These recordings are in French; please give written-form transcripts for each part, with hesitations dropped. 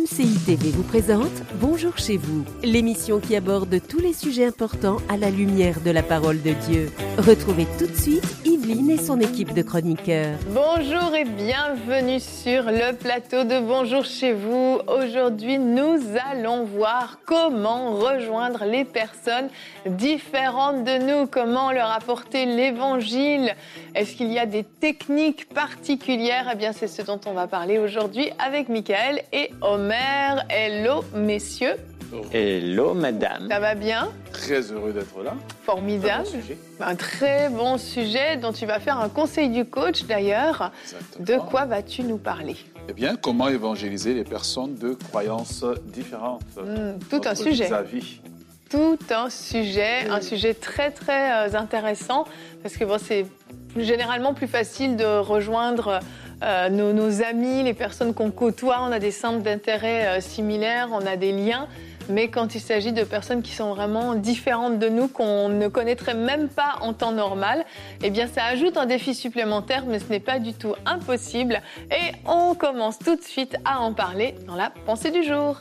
MCI TV vous présente Bonjour chez vous, l'émission qui aborde tous les sujets importants à la lumière de la parole de Dieu. Retrouvez tout de suite Yveline et son équipe de chroniqueurs. Bonjour et bienvenue sur le plateau de Bonjour chez vous. Aujourd'hui, nous allons voir comment rejoindre les personnes différentes de nous, comment leur apporter l'évangile. Est-ce qu'il y a des techniques particulières ? Eh bien, c'est ce dont on va parler aujourd'hui avec Michael et Omer. Hello, messieurs. Hello, madame. Ça va bien ? Très heureux d'être là. Formidable. Un très bon sujet dont tu vas faire un conseil du coach d'ailleurs. Exactement. De quoi vas-tu nous parler ? Eh bien, comment évangéliser les personnes de croyances différentes tout un sujet. Vis-à-vis. Tout un sujet très très intéressant parce que bon, c'est généralement plus facile de rejoindre nos amis, les personnes qu'on côtoie. On a des centres d'intérêt similaires, on a des liens. Mais quand il s'agit de personnes qui sont vraiment différentes de nous, qu'on ne connaîtrait même pas en temps normal, eh bien ça ajoute un défi supplémentaire, mais ce n'est pas du tout impossible. Et on commence tout de suite à en parler dans la pensée du jour.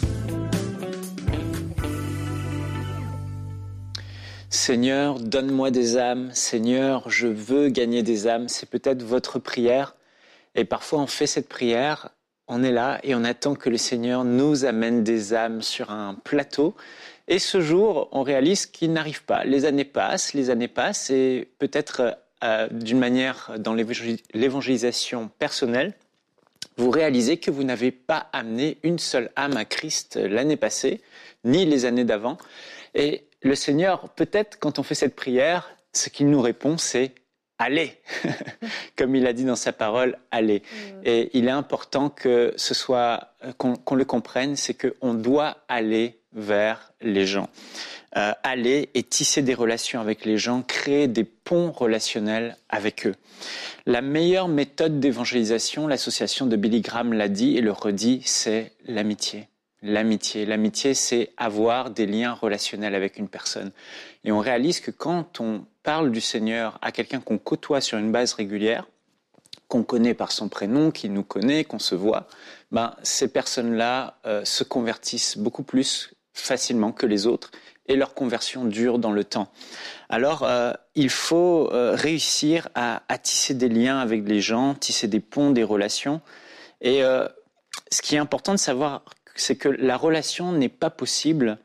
Seigneur, donne-moi des âmes. Seigneur, je veux gagner des âmes. C'est peut-être votre prière. Et parfois, on fait cette prière, on est là et on attend que le Seigneur nous amène des âmes sur un plateau. Et ce jour, on réalise qu'il n'arrive pas. Les années passent et peut-être d'une manière dans l'évangélisation personnelle, vous réalisez que vous n'avez pas amené une seule âme à Christ l'année passée, ni les années d'avant. Et le Seigneur, peut-être quand on fait cette prière, ce qu'il nous répond, c'est « allez ». Comme il a dit dans sa parole, « allez ». Et il est important que ce soit, qu'on le comprenne, c'est qu'on doit aller vers les gens. Aller et tisser des relations avec les gens, créer des ponts relationnels avec eux. La meilleure méthode d'évangélisation, l'association de Billy Graham l'a dit et le redit, c'est l'amitié. L'amitié, c'est avoir des liens relationnels avec une personne. Et on réalise que quand on parle du Seigneur à quelqu'un qu'on côtoie sur une base régulière, qu'on connaît par son prénom, qui nous connaît, qu'on se voit, ces personnes-là se convertissent beaucoup plus facilement que les autres et leur conversion dure dans le temps. Alors, il faut réussir à tisser des liens avec les gens, tisser des ponts, des relations. Et ce qui est important de savoir, c'est que la relation n'est pas possible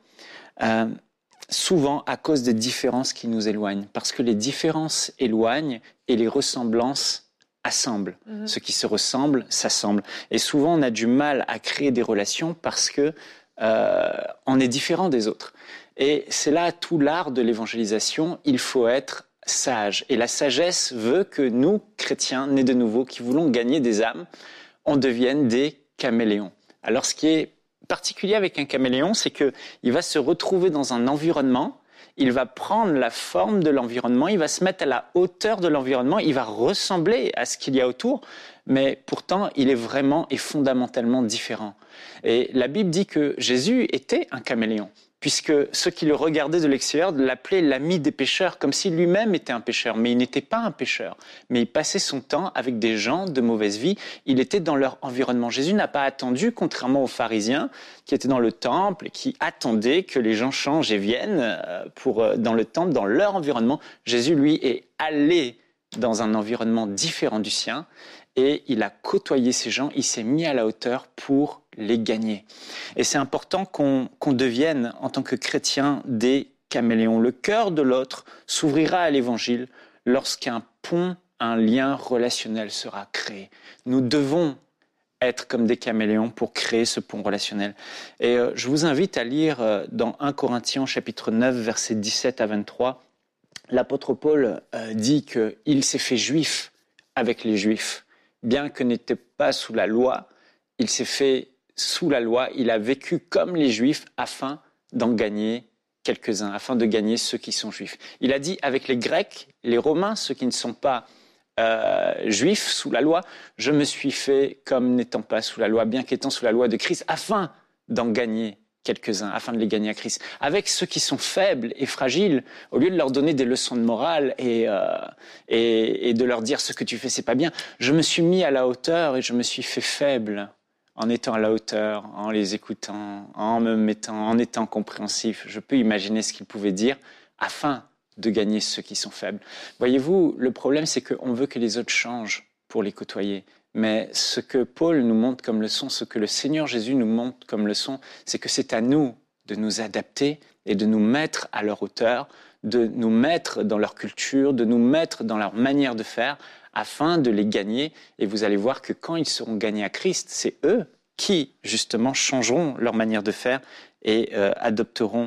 souvent à cause des différences qui nous éloignent. Parce que les différences éloignent et les ressemblances assemblent. Ce qui se ressemble, s'assemble. Et souvent, on a du mal à créer des relations parce que on est différent des autres. Et c'est là tout l'art de l'évangélisation. Il faut être sage. Et la sagesse veut que nous, chrétiens, nés de nouveau, qui voulons gagner des âmes, on devienne des caméléons. Alors, ce qui est particulier avec un caméléon, c'est qu'il va se retrouver dans un environnement, il va prendre la forme de l'environnement, il va se mettre à la hauteur de l'environnement, il va ressembler à ce qu'il y a autour, mais pourtant, il est vraiment et fondamentalement différent. Et la Bible dit que Jésus était un caméléon, puisque ceux qui le regardaient de l'extérieur l'appelaient l'ami des pécheurs, comme si lui-même était un pécheur. Mais il n'était pas un pécheur, mais il passait son temps avec des gens de mauvaise vie. Il était dans leur environnement. Jésus n'a pas attendu, contrairement aux pharisiens qui étaient dans le temple et qui attendaient que les gens changent et viennent dans le temple, dans leur environnement. Jésus, lui, est allé dans un environnement différent du sien et il a côtoyé ces gens, il s'est mis à la hauteur pour les gagner. Et c'est important qu'on devienne, en tant que chrétien, des caméléons. Le cœur de l'autre s'ouvrira à l'évangile lorsqu'un pont, un lien relationnel sera créé. Nous devons être comme des caméléons pour créer ce pont relationnel. Et je vous invite à lire dans 1 Corinthiens chapitre 9, versets 17 à 23, l'apôtre Paul dit qu'il s'est fait juif avec les juifs. Bien que n'était pas sous la loi, il s'est fait sous la loi, il a vécu comme les Juifs afin d'en gagner quelques-uns, afin de gagner ceux qui sont Juifs. Il a dit avec les Grecs, les Romains, ceux qui ne sont pas Juifs sous la loi, je me suis fait comme n'étant pas sous la loi, bien qu'étant sous la loi de Christ, afin d'en gagner quelques-uns, afin de les gagner à Christ. Avec ceux qui sont faibles et fragiles, au lieu de leur donner des leçons de morale et de leur dire ce que tu fais, c'est pas bien, je me suis mis à la hauteur et je me suis fait faible en étant à la hauteur, en les écoutant, en étant compréhensif, je peux imaginer ce qu'il pouvait dire afin de gagner ceux qui sont faibles. Voyez-vous, le problème, c'est qu'on veut que les autres changent pour les côtoyer. Mais ce que Paul nous montre comme leçon, ce que le Seigneur Jésus nous montre comme leçon, c'est que c'est à nous de nous adapter et de nous mettre à leur hauteur, de nous mettre dans leur culture, de nous mettre dans leur manière de faire, afin de les gagner. Et vous allez voir que quand ils seront gagnés à Christ, c'est eux qui, justement, changeront leur manière de faire et adopteront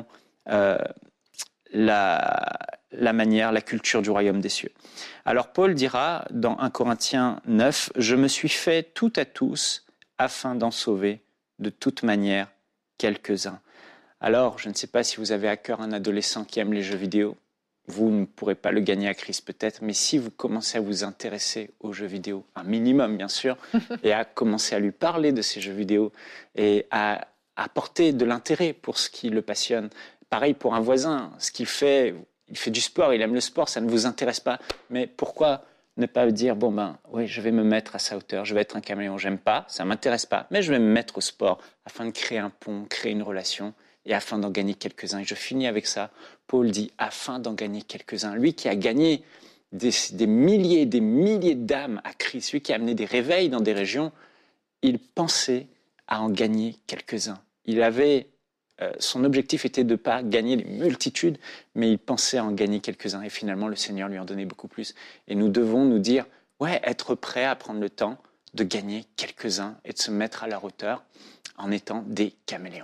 la culture du royaume des cieux. Alors Paul dira dans 1 Corinthiens 9, « Je me suis fait tout à tous afin d'en sauver de toute manière quelques-uns. » Alors, je ne sais pas si vous avez à cœur un adolescent qui aime les jeux vidéo. Vous ne pourrez pas le gagner à Christ peut-être, mais si vous commencez à vous intéresser aux jeux vidéo, un minimum bien sûr, et à commencer à lui parler de ces jeux vidéo et à apporter de l'intérêt pour ce qui le passionne. Pareil pour un voisin, ce qu'il fait, il fait du sport, il aime le sport, ça ne vous intéresse pas. Mais pourquoi ne pas dire, oui, je vais me mettre à sa hauteur, je vais être un caméléon, j'aime pas, ça ne m'intéresse pas, mais je vais me mettre au sport afin de créer un pont, créer une relation et afin d'en gagner quelques-uns. Et je finis avec ça. Paul dit, afin d'en gagner quelques-uns. Lui qui a gagné des milliers d'âmes à Christ, lui qui a amené des réveils dans des régions, il pensait à en gagner quelques-uns. Son objectif était de ne pas gagner les multitudes, mais il pensait à en gagner quelques-uns. Et finalement, le Seigneur lui en donnait beaucoup plus. Et nous devons nous dire, être prêts à prendre le temps de gagner quelques-uns et de se mettre à leur hauteur en étant des caméléons.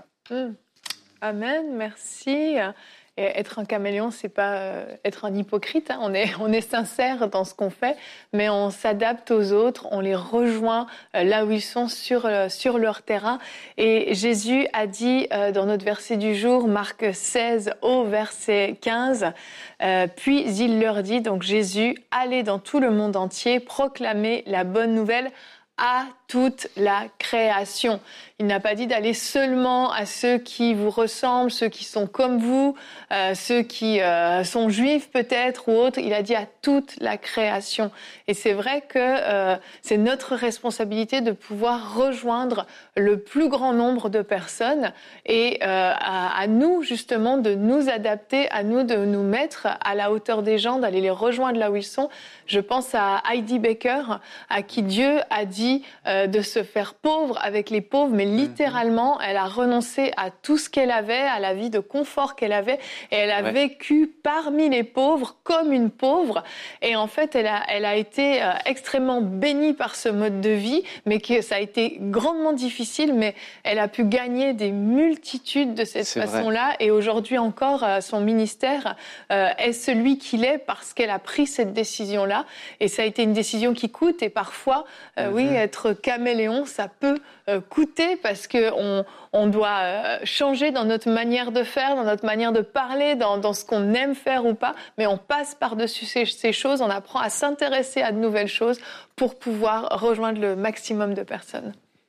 Amen, merci. Et être un caméléon, c'est pas être un hypocrite. Hein. On est sincère dans ce qu'on fait, mais on s'adapte aux autres, on les rejoint là où ils sont sur leur terrain. Et Jésus a dit dans notre verset du jour, Marc 16 au verset 15, puis il leur dit, donc Jésus, allez dans tout le monde entier, proclamez la bonne nouvelle à toute la création. Il n'a pas dit d'aller seulement à ceux qui vous ressemblent, ceux qui sont comme vous, ceux qui sont juifs peut-être ou autres. Il a dit à toute la création. Et c'est vrai que c'est notre responsabilité de pouvoir rejoindre le plus grand nombre de personnes et à nous justement de nous adapter, à nous de nous mettre à la hauteur des gens, d'aller les rejoindre là où ils sont. Je pense à Heidi Baker, à qui Dieu a dit de se faire pauvre avec les pauvres, mais littéralement, elle a renoncé à tout ce qu'elle avait, à la vie de confort qu'elle avait, et elle a vécu parmi les pauvres comme une pauvre. Et en fait, elle a été extrêmement bénie par ce mode de vie, mais que ça a été grandement difficile, mais elle a pu gagner des multitudes de cette façon-là. Et aujourd'hui encore, son ministère est celui qu'il est parce qu'elle a pris cette décision-là. Et ça a été une décision qui coûte, et parfois, être caméléon, ça peut coûter parce qu'on doit changer dans notre manière de faire, dans notre manière de parler, dans ce qu'on aime faire ou pas, mais on passe par-dessus ces choses, on apprend à s'intéresser à de nouvelles choses pour pouvoir rejoindre le maximum de personnes.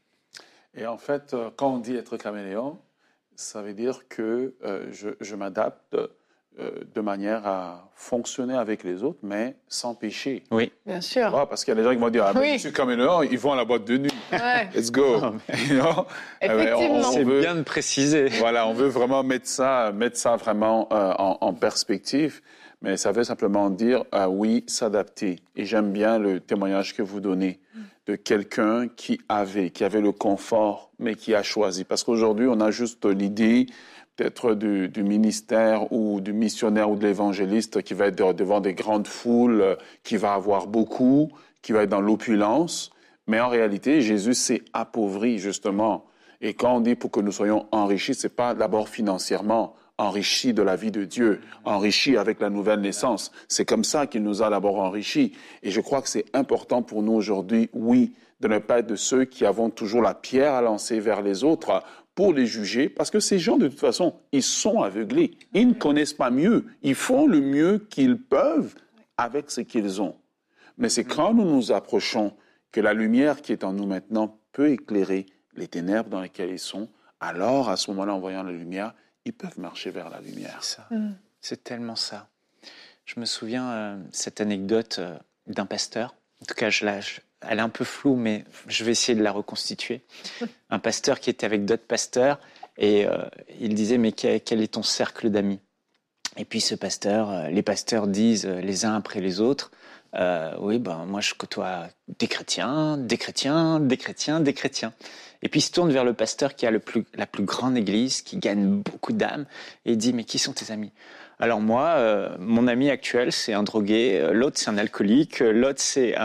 Et en fait, quand on dit être caméléon, ça veut dire que je m'adapte de manière à fonctionner avec les autres, mais sans péché. Oui, bien sûr. Parce qu'il y a des gens qui vont dire, je suis caméléon, ils vont à la boîte de nuit. Let's go. Effectivement. C'est bien de préciser. Voilà, on veut vraiment mettre ça vraiment en perspective, mais ça veut simplement dire, s'adapter. Et j'aime bien le témoignage que vous donnez de quelqu'un qui avait le confort, mais qui a choisi. Parce qu'aujourd'hui, on a juste l'idée peut-être du ministère ou du missionnaire ou de l'évangéliste qui va être devant des grandes foules, qui va avoir beaucoup, qui va être dans l'opulence. Mais en réalité, Jésus s'est appauvri, justement. Et quand on dit pour que nous soyons enrichis, c'est pas d'abord financièrement, enrichis de la vie de Dieu, enrichis avec la nouvelle naissance. C'est comme ça qu'il nous a d'abord enrichis. Et je crois que c'est important pour nous aujourd'hui, de ne pas être de ceux qui avons toujours la pierre à lancer vers les autres pour les juger, parce que ces gens, de toute façon, ils sont aveuglés. Ils ne connaissent pas mieux. Ils font le mieux qu'ils peuvent avec ce qu'ils ont. Mais c'est quand nous nous approchons que la lumière qui est en nous maintenant peut éclairer les ténèbres dans lesquelles ils sont. Alors, à ce moment-là, en voyant la lumière, ils peuvent marcher vers la lumière. C'est tellement ça. Je me souviens cette anecdote d'un pasteur. En tout cas, je elle est un peu floue, mais je vais essayer de la reconstituer. Un pasteur qui était avec d'autres pasteurs et il disait, mais quel est ton cercle d'amis? Et puis ce pasteur, les pasteurs disent les uns après les autres, oui, moi je côtoie des chrétiens, des chrétiens, des chrétiens, des chrétiens. Et puis il se tourne vers le pasteur qui a la plus grande église, qui gagne beaucoup d'âmes, et il dit, mais qui sont tes amis? Alors moi, mon ami actuel, c'est un drogué, l'autre c'est un alcoolique, l'autre c'est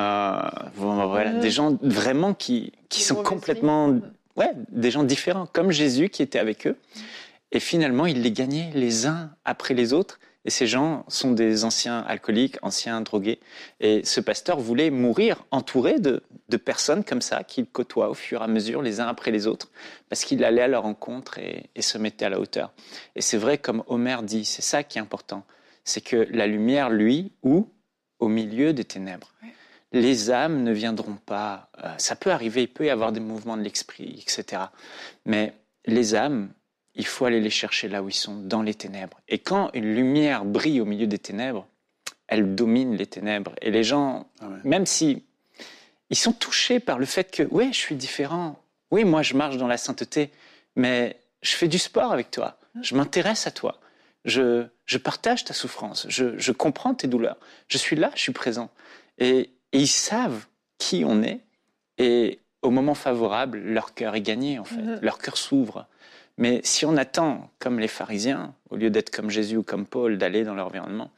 des gens vraiment qui sont complètement, des gens différents, comme Jésus qui était avec eux. Et finalement, il les gagnait les uns après les autres. Et ces gens sont des anciens alcooliques, anciens drogués. Et ce pasteur voulait mourir entouré de personnes comme ça, qu'il côtoie au fur et à mesure, les uns après les autres, parce qu'il allait à leur rencontre et se mettait à la hauteur. Et c'est vrai, comme Homer dit, c'est ça qui est important. C'est que la lumière, lui, au milieu des ténèbres. Oui. Les âmes ne viendront pas. Ça peut arriver, il peut y avoir des mouvements de l'esprit, etc. Mais les âmes, il faut aller les chercher là où ils sont, dans les ténèbres. Et quand une lumière brille au milieu des ténèbres, elle domine les ténèbres. Et les gens, même si ils sont touchés par le fait que, je suis différent. Oui, moi, je marche dans la sainteté, mais je fais du sport avec toi. Je m'intéresse à toi. Je partage ta souffrance. Je comprends tes douleurs. Je suis là, je suis présent. Et ils savent qui on est. Et au moment favorable, leur cœur est gagné, en fait. Leur cœur s'ouvre. Mais si on attend, comme les pharisiens, au lieu d'être comme Jésus ou comme Paul, d'aller dans l'environnement,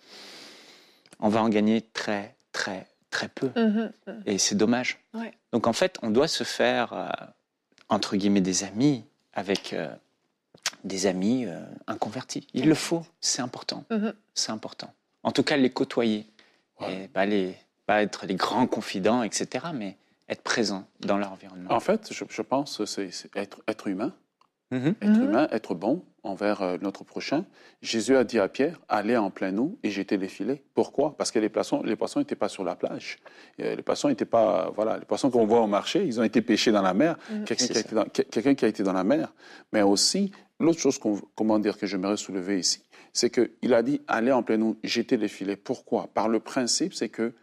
on va en gagner très, très, très peu. Et c'est dommage. Ouais. Donc en fait, on doit se faire, entre guillemets, des amis avec des amis inconvertis. Il le faut, c'est important. C'est important. En tout cas, les côtoyer. Et pas être les grands confidents, etc., mais être présent dans leur environnement. En fait, je pense que c'est être humain. Être humain, être bon envers notre prochain. Jésus a dit à Pierre, allez en plein eau et jetez les filets. Pourquoi? Parce que les poissons n'étaient pas sur la plage. Les poissons n'étaient pas, les poissons qu'on voit au marché, ils ont été pêchés dans la mer. Quelqu'un qui a été dans la mer. Mais aussi, l'autre chose que j'aimerais soulever ici, c'est qu'il a dit, allez en plein eau, jetez les filets. Pourquoi? Par le principe, c'est que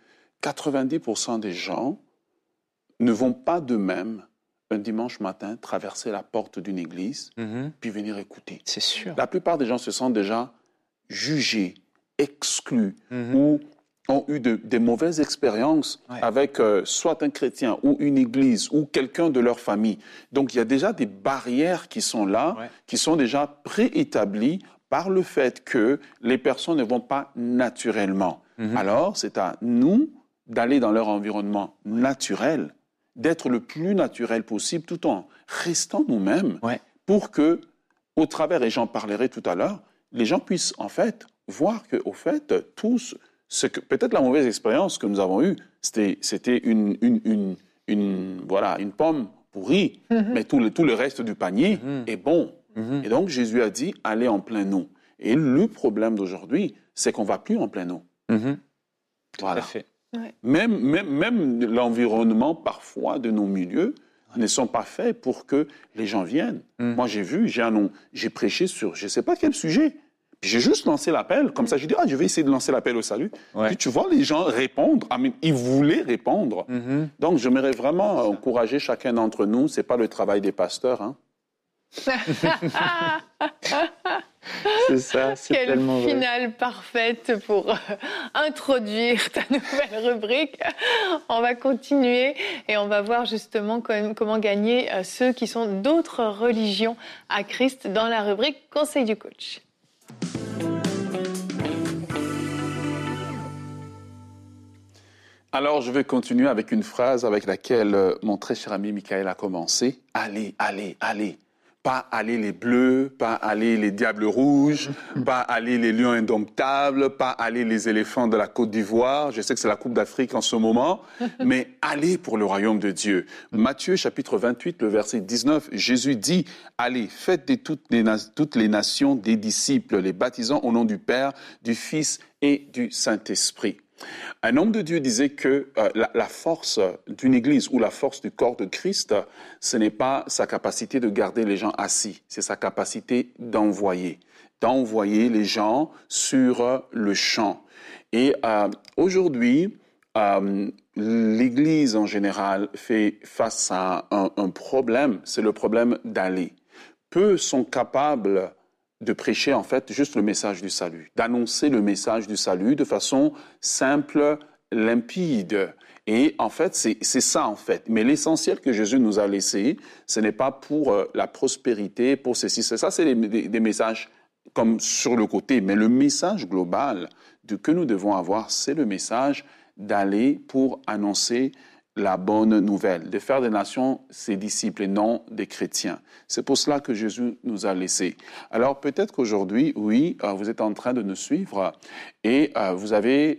90% des gens ne vont pas d'eux-mêmes un dimanche matin, traverser la porte d'une église, puis venir écouter. C'est sûr. La plupart des gens se sentent déjà jugés, exclus, ou ont eu des mauvaises expériences avec soit un chrétien ou une église ou quelqu'un de leur famille. Donc, il y a déjà des barrières qui sont là, qui sont déjà préétablies par le fait que les personnes ne vont pas naturellement. Alors, c'est à nous d'aller dans leur environnement naturel, d'être le plus naturel possible tout en restant nous-mêmes pour que, au travers, et j'en parlerai tout à l'heure, les gens puissent en fait voir que, au fait, tous, peut-être la mauvaise expérience que nous avons eue, c'était une pomme pourrie, mais tout le reste du panier est bon. Et donc, Jésus a dit, allez en plein eau. Et le problème d'aujourd'hui, c'est qu'on ne va plus en plein eau. Tout à fait. Ouais. Même l'environnement, parfois, de nos milieux ne sont pas faits pour que les gens viennent. Moi, j'ai prêché sur je ne sais pas quel sujet. Puis j'ai juste lancé l'appel. Comme ça, j'ai dit, je vais essayer de lancer l'appel au salut. Puis tu vois les gens répondre. Ils voulaient répondre. Donc, j'aimerais vraiment encourager chacun d'entre nous. Ce n'est pas le travail des pasteurs, hein. C'est ça, c'est tellement vrai. Quelle finale parfaite pour introduire ta nouvelle rubrique. On va continuer et on va voir justement comment gagner ceux qui sont d'autres religions à Christ dans la rubrique Conseil du coach. Alors, je vais continuer avec une phrase avec laquelle mon très cher ami Michael a commencé. Allez, allez, allez. Pas aller les bleus, pas aller les diables rouges, pas aller les lions indomptables, pas aller les éléphants de la Côte d'Ivoire. Je sais que c'est la Coupe d'Afrique en ce moment, mais aller pour le royaume de Dieu. Matthieu chapitre 28, le verset 19, Jésus dit, allez, faites de toutes les nations des disciples, les baptisant au nom du Père, du Fils et du Saint-Esprit. Un homme de Dieu disait que la force d'une église ou la force du corps de Christ, ce n'est pas sa capacité de garder les gens assis, c'est sa capacité d'envoyer les gens sur le champ. Et aujourd'hui, l'Église en général fait face à un problème, c'est le problème d'aller. Peu sont capables de prêcher en fait juste le message du salut, d'annoncer le message du salut de façon simple, limpide. Et en fait, c'est ça en fait. Mais l'essentiel que Jésus nous a laissé, ce n'est pas pour la prospérité, pour ceci, c'est ça, c'est des messages comme sur le côté. Mais le message global que nous devons avoir, c'est le message d'aller pour annoncer la bonne nouvelle, de faire des nations ses disciples et non des chrétiens. C'est pour cela que Jésus nous a laissés. Alors peut-être qu'aujourd'hui, oui, vous êtes en train de nous suivre et vous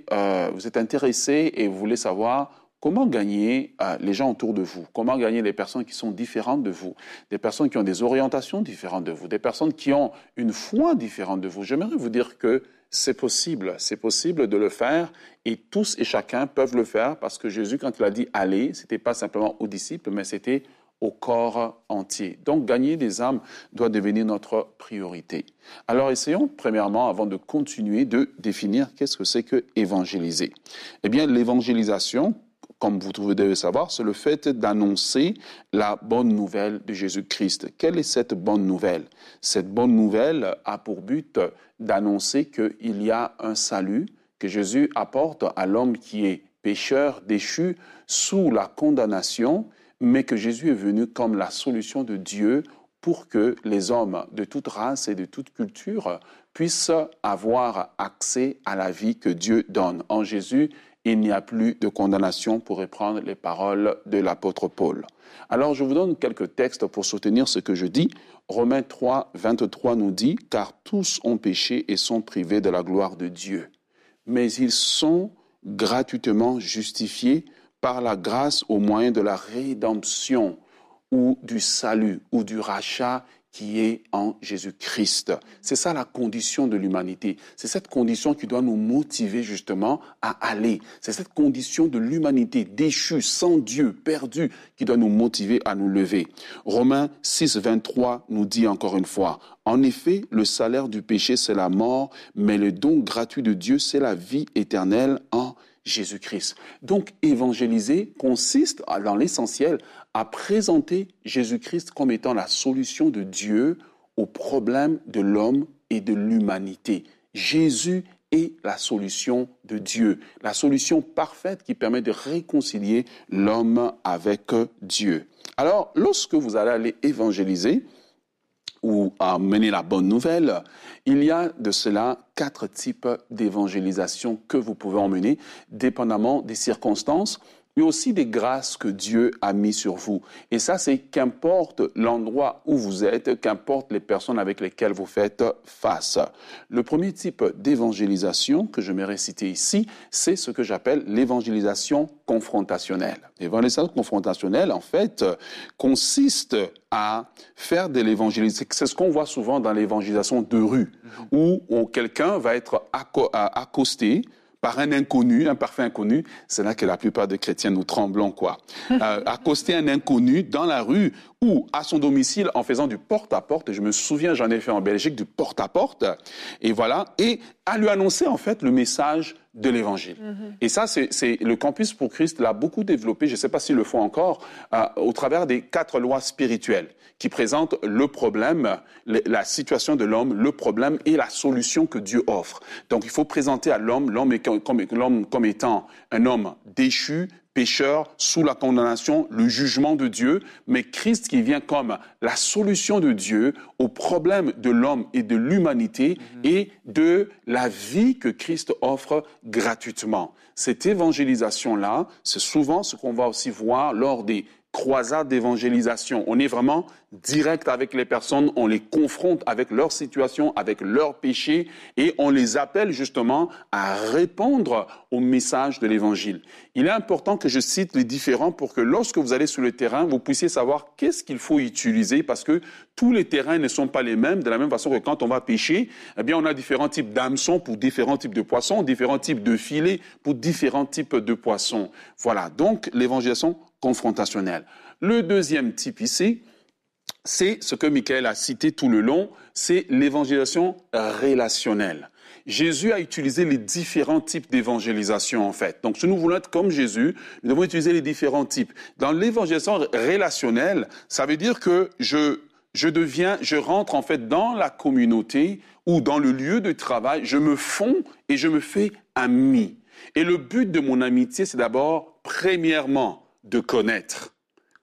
êtes intéressé et vous voulez savoir comment gagner les gens autour de vous, comment gagner les personnes qui sont différentes de vous, des personnes qui ont des orientations différentes de vous, des personnes qui ont une foi différente de vous. J'aimerais vous dire que c'est possible de le faire et tous et chacun peuvent le faire parce que Jésus, quand il a dit « aller », ce n'était pas simplement aux disciples, mais c'était au corps entier. Donc, gagner des âmes doit devenir notre priorité. Alors, essayons premièrement, avant de continuer, de définir qu'est-ce que c'est que évangéliser. Eh bien, l'évangélisation, comme vous devez savoir, c'est le fait d'annoncer la bonne nouvelle de Jésus-Christ. Quelle est cette bonne nouvelle? Cette bonne nouvelle a pour but d'annoncer qu'il y a un salut que Jésus apporte à l'homme qui est pécheur, déchu, sous la condamnation, mais que Jésus est venu comme la solution de Dieu pour que les hommes de toute race et de toute culture puissent avoir accès à la vie que Dieu donne. En Jésus, il n'y a plus de condamnation, pour reprendre les paroles de l'apôtre Paul. Alors, je vous donne quelques textes pour soutenir ce que je dis. Romains 3, 23 nous dit « Car tous ont péché et sont privés de la gloire de Dieu. Mais ils sont gratuitement justifiés par la grâce au moyen de la rédemption ou du salut ou du rachat qui est en Jésus-Christ. » C'est ça la condition de l'humanité. C'est cette condition qui doit nous motiver justement à aller. C'est cette condition de l'humanité déchue, sans Dieu, perdue, qui doit nous motiver à nous lever. Romains 6, 23 nous dit encore une fois, « En effet, le salaire du péché, c'est la mort, mais le don gratuit de Dieu, c'est la vie éternelle en Jésus-Christ. » Donc, évangéliser consiste, dans l'essentiel, à présenter Jésus-Christ comme étant la solution de Dieu aux problèmes de l'homme et de l'humanité. Jésus est la solution de Dieu, la solution parfaite qui permet de réconcilier l'homme avec Dieu. Alors, lorsque vous allez aller évangéliser ou amener la bonne nouvelle, il y a de cela 4 types d'évangélisation que vous pouvez emmener, dépendamment des circonstances, mais aussi des grâces que Dieu a mis sur vous. Et ça, c'est qu'importe l'endroit où vous êtes, qu'importe les personnes avec lesquelles vous faites face. Le premier type d'évangélisation que je m'aimerais citer ici, c'est ce que j'appelle l'évangélisation confrontationnelle. L'évangélisation confrontationnelle, en fait, consiste à faire de l'évangélisation. C'est ce qu'on voit souvent dans l'évangélisation de rue, où quelqu'un va être accosté par un inconnu, un parfait inconnu. C'est là que la plupart des chrétiens nous tremblons, quoi. Accoster un inconnu dans la rue ou à son domicile en faisant du porte-à-porte. Je me souviens, j'en ai fait en Belgique, du porte-à-porte. Et voilà. Et à lui annoncer, en fait, le message de l'évangile. Et ça, c'est le Campus pour Christ l'a beaucoup développé, je ne sais pas s'ils le font encore, au travers des 4 lois spirituelles qui présentent le problème, la situation de l'homme, le problème et la solution que Dieu offre. Donc, il faut présenter à l'homme comme étant un homme déchu, pécheur, sous la condamnation, le jugement de Dieu, mais Christ qui vient comme la solution de Dieu au problème de l'homme et de l'humanité et de la vie que Christ offre gratuitement. Cette évangélisation-là, c'est souvent ce qu'on va aussi voir lors des croisade d'évangélisation. On est vraiment direct avec les personnes, on les confronte avec leur situation, avec leurs péchés et on les appelle justement à répondre au message de l'évangile. Il est important que je cite les différents pour que lorsque vous allez sur le terrain, vous puissiez savoir qu'est-ce qu'il faut utiliser parce que tous les terrains ne sont pas les mêmes. De la même façon que quand on va pêcher, eh bien on a différents types d'hameçons pour différents types de poissons, différents types de filets pour différents types de poissons. Voilà, donc l'évangélisation confrontationnelle. Le deuxième type ici, c'est ce que Michael a cité tout le long, c'est l'évangélisation relationnelle. Jésus a utilisé les différents types d'évangélisation, en fait. Donc, si nous voulons être comme Jésus, nous devons utiliser les différents types. Dans l'évangélisation relationnelle, ça veut dire que je rentre, en fait, dans la communauté ou dans le lieu de travail, je me fonds et je me fais ami. Et le but de mon amitié, c'est d'abord, premièrement, de connaître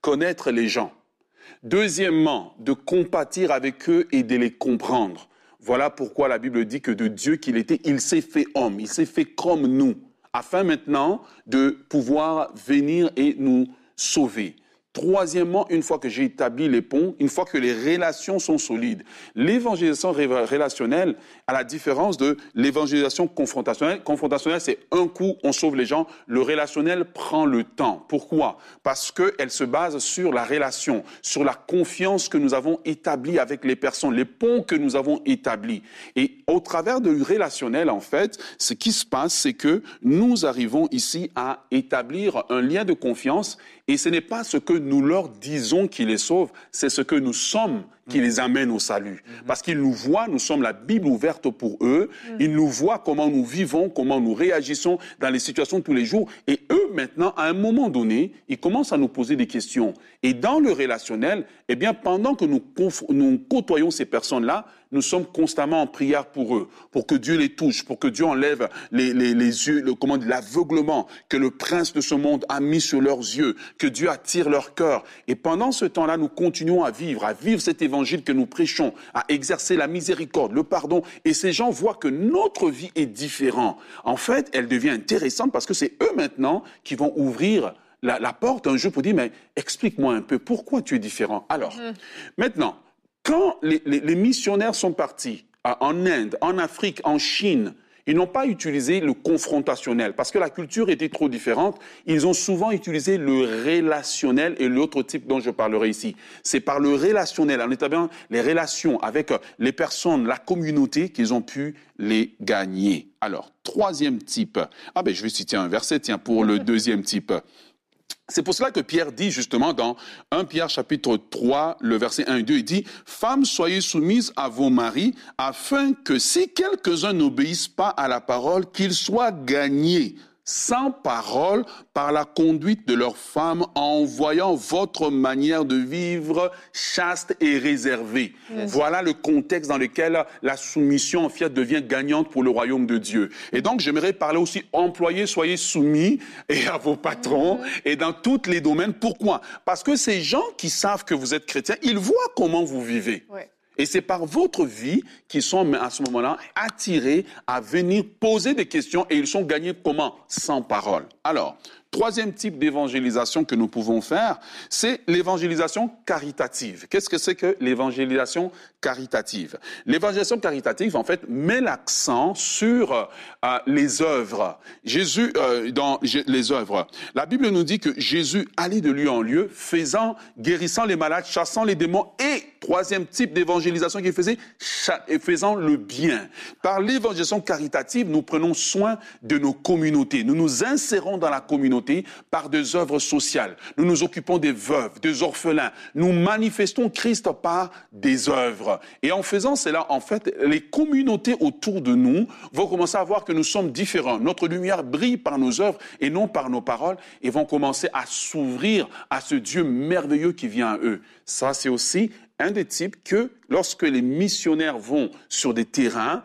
les gens. Deuxièmement, de compatir avec eux et de les comprendre. Voilà pourquoi la Bible dit que de Dieu qu'il était, il s'est fait homme, il s'est fait comme nous, afin maintenant de pouvoir venir et nous sauver. Troisièmement, une fois que j'ai établi les ponts, une fois que les relations sont solides, l'évangélisation relationnelle, à la différence de l'évangélisation confrontationnelle, c'est un coup, on sauve les gens. Le relationnel prend le temps. Pourquoi? Parce qu'elle se base sur la relation, sur la confiance que nous avons établie avec les personnes, les ponts que nous avons établis. Et au travers du relationnel, en fait, ce qui se passe, c'est que nous arrivons ici à établir un lien de confiance. Et ce n'est pas ce que nous leur disons qui les sauve, c'est ce que nous sommes qui les amène au salut. Parce qu'ils nous voient, nous sommes la Bible ouverte pour eux, ils nous voient comment nous vivons, comment nous réagissons dans les situations de tous les jours. Et eux, maintenant, à un moment donné, ils commencent à nous poser des questions. Et dans le relationnel, eh bien, pendant que nous côtoyons ces personnes-là, nous sommes constamment en prière pour eux, pour que Dieu les touche, pour que Dieu enlève les yeux, l'aveuglement que le prince de ce monde a mis sur leurs yeux, que Dieu attire leur cœur. Et pendant ce temps-là, nous continuons à vivre cet évangile que nous prêchons, à exercer la miséricorde, le pardon. Et ces gens voient que notre vie est différente. En fait, elle devient intéressante parce que c'est eux maintenant qui vont ouvrir la porte un jour pour dire, mais explique-moi un peu, pourquoi tu es différent? Alors, maintenant, quand les missionnaires sont partis en Inde, en Afrique, en Chine, ils n'ont pas utilisé le confrontationnel parce que la culture était trop différente. Ils ont souvent utilisé le relationnel et l'autre type dont je parlerai ici. C'est par le relationnel, en établant les relations avec les personnes, la communauté, qu'ils ont pu les gagner. Alors, troisième type. Je vais citer un verset, pour le deuxième type. C'est pour cela que Pierre dit justement dans 1 Pierre chapitre 3, le verset 1 et 2, il dit « Femmes, soyez soumises à vos maris, afin que si quelques-uns n'obéissent pas à la parole, qu'ils soient gagnés sans parole par la conduite de leurs femmes en voyant votre manière de vivre chaste et réservée. » Voilà le contexte dans lequel la soumission en fait devient gagnante pour le royaume de Dieu. Et donc j'aimerais parler aussi employés, soyez soumis et à vos patrons et dans tous les domaines. Pourquoi? Parce que ces gens qui savent que vous êtes chrétiens, ils voient comment vous vivez. Ouais. Et c'est par votre vie qu'ils sont à ce moment-là attirés à venir poser des questions et ils sont gagnés comment? Sans parole. Alors, troisième type d'évangélisation que nous pouvons faire, c'est l'évangélisation caritative. Qu'est-ce que c'est que l'évangélisation caritative? L'évangélisation caritative, en fait, met l'accent sur les œuvres. Jésus, dans les œuvres. La Bible nous dit que Jésus allait de lieu en lieu, guérissant les malades, chassant les démons et, troisième type d'évangélisation qu'il faisait, faisant le bien. Par l'évangélisation caritative, nous prenons soin de nos communautés. Nous nous insérons dans la communauté par des œuvres sociales. Nous nous occupons des veuves, des orphelins. Nous manifestons Christ par des œuvres. Et en faisant cela, en fait, les communautés autour de nous vont commencer à voir que nous sommes différents. Notre lumière brille par nos œuvres et non par nos paroles et vont commencer à s'ouvrir à ce Dieu merveilleux qui vient à eux. Ça, c'est aussi un des types que lorsque les missionnaires vont sur des terrains,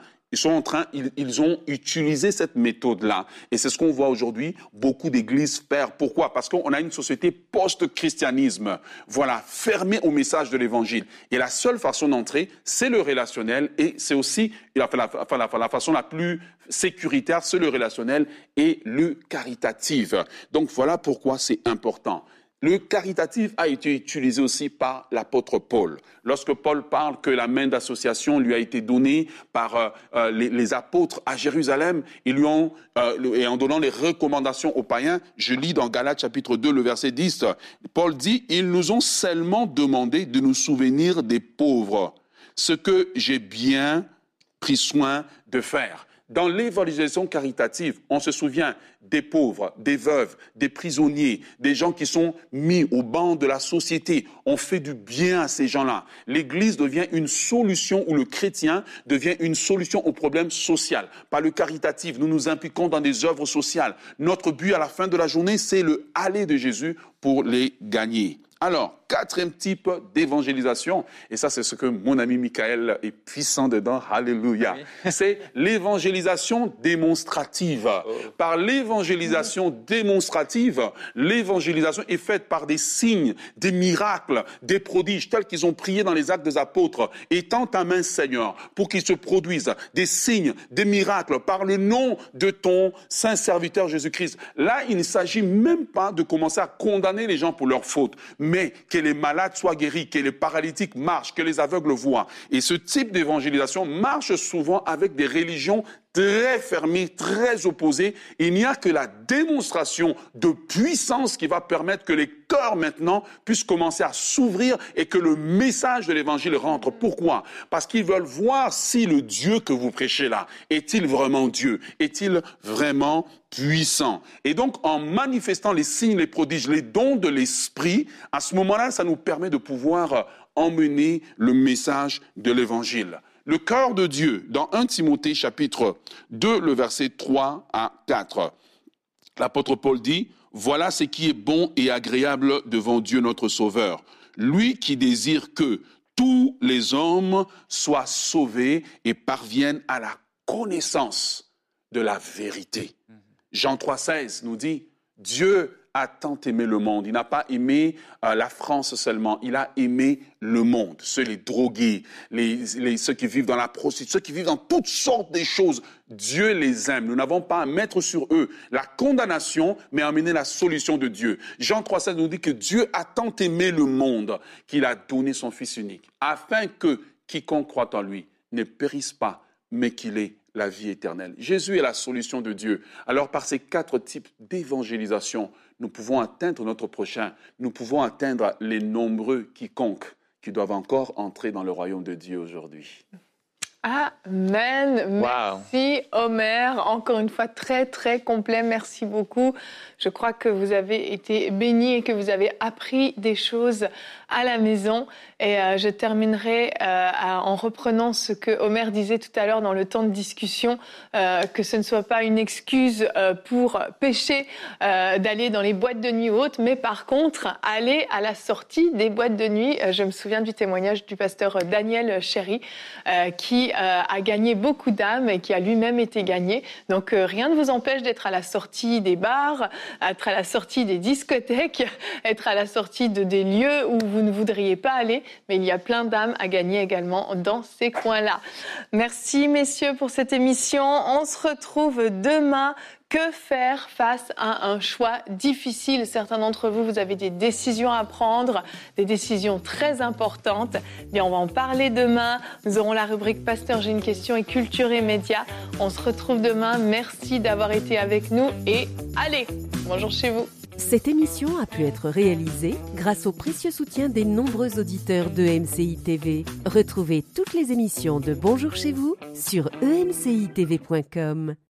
ils ont utilisé cette méthode-là. Et c'est ce qu'on voit aujourd'hui, beaucoup d'églises faire. Pourquoi? Parce qu'on a une société post-christianisme, fermée au message de l'évangile. Et la seule façon d'entrer, c'est le relationnel et c'est aussi la façon la plus sécuritaire, c'est le relationnel et le caritatif. Donc voilà pourquoi c'est important. Le caritatif a été utilisé aussi par l'apôtre Paul. Lorsque Paul parle que la main d'association lui a été donnée par les apôtres à Jérusalem, et en donnant les recommandations aux païens, je lis dans Galates chapitre 2, le verset 10, Paul dit « Ils nous ont seulement demandé de nous souvenir des pauvres, ce que j'ai bien pris soin de faire. » Dans l'évangélisation caritative, on se souvient des pauvres, des veuves, des prisonniers, des gens qui sont mis au banc de la société. On fait du bien à ces gens-là. L'Église devient une solution, ou le chrétien devient une solution au problème social. Par le caritatif, nous nous impliquons dans des œuvres sociales. Notre but à la fin de la journée, c'est le aller de Jésus pour les gagner. Alors, 4e type d'évangélisation, et ça c'est ce que mon ami Michael est puissant dedans, alléluia, oui. C'est l'évangélisation démonstrative. Par l'évangélisation démonstrative, l'évangélisation est faite par des signes, des miracles, des prodiges, tels qu'ils ont prié dans les actes des apôtres. Étends ta main, Seigneur, pour qu'ils se produisent des signes, des miracles, par le nom de ton saint serviteur Jésus-Christ. Là, il ne s'agit même pas de commencer à condamner les gens pour leurs fautes, mais que les malades soient guéris, que les paralytiques marchent, que les aveugles voient. Et ce type d'évangélisation marche souvent avec des religions très fermées, très opposées. Il n'y a que la démonstration de puissance qui va permettre que les cœurs maintenant puissent commencer à s'ouvrir et que le message de l'évangile rentre. Pourquoi? Parce qu'ils veulent voir si le Dieu que vous prêchez là, est-il vraiment Dieu? Est-il vraiment puissant? Et donc, en manifestant les signes, les prodiges, les dons de l'Esprit, à ce moment-là, ça nous permet de pouvoir emmener le message de l'évangile. Le cœur de Dieu, dans 1 Timothée chapitre 2, le verset 3 à 4. L'apôtre Paul dit, « Voilà ce qui est bon et agréable devant Dieu notre Sauveur, lui qui désire que tous les hommes soient sauvés et parviennent à la connaissance de la vérité. » Jean 3,16 nous dit, « Dieu a tant aimé le monde. Il n'a pas aimé la France seulement. Il a aimé le monde. Ceux les drogués, ceux qui vivent dans la prostitution, ceux qui vivent dans toutes sortes de choses. Dieu les aime. Nous n'avons pas à mettre sur eux la condamnation, mais à amener la solution de Dieu. Jean 3,16 nous dit que Dieu a tant aimé le monde qu'il a donné son Fils unique, afin que quiconque croit en lui ne périsse pas, mais qu'il ait la vie éternelle. Jésus est la solution de Dieu. Alors, par ces 4 types d'évangélisation, nous pouvons atteindre notre prochain. Nous pouvons atteindre les nombreux quiconques qui doivent encore entrer dans le royaume de Dieu aujourd'hui. Amen. Wow. Merci Omer. Encore une fois, très, très complet. Merci beaucoup. Je crois que vous avez été bénis et que vous avez appris des choses à la maison. Et je terminerai en reprenant ce que Omer disait tout à l'heure dans le temps de discussion, que ce ne soit pas une excuse pour pécher, d'aller dans les boîtes de nuit ou autres, mais par contre, aller à la sortie des boîtes de nuit. Je me souviens du témoignage du pasteur Daniel Chéry, qui a gagné beaucoup d'âmes et qui a lui-même été gagné. Donc rien ne vous empêche d'être à la sortie des bars, être à la sortie des discothèques, être à la sortie des lieux où vous ne voudriez pas aller, mais il y a plein d'âmes à gagner également dans ces coins-là. Merci messieurs pour cette émission. On se retrouve demain. Que faire face à un choix difficile? Certains d'entre vous, vous avez des décisions à prendre, des décisions très importantes. Bien, on va en parler demain. Nous aurons la rubrique Pasteur, j'ai une question et culture et médias. On se retrouve demain. Merci d'avoir été avec nous et allez, bonjour chez vous. Cette émission a pu être réalisée grâce au précieux soutien des nombreux auditeurs de MCI TV. Retrouvez toutes les émissions de Bonjour chez vous sur emcitv.com.